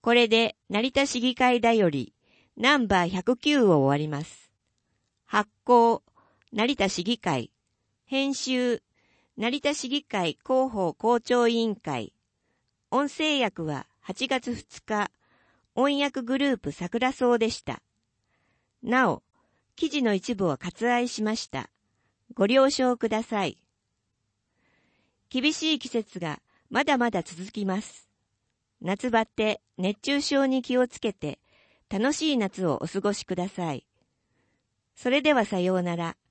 これで成田市議会だよりナンバー109を終わります。発行、成田市議会。編集、成田市議会広報校長委員会。音声訳は8月2日、音訳グループ桜草でした。なお、記事の一部を割愛しました。ご了承ください。厳しい季節がまだまだ続きます。夏バテ、熱中症に気をつけて、楽しい夏をお過ごしください。それではさようなら。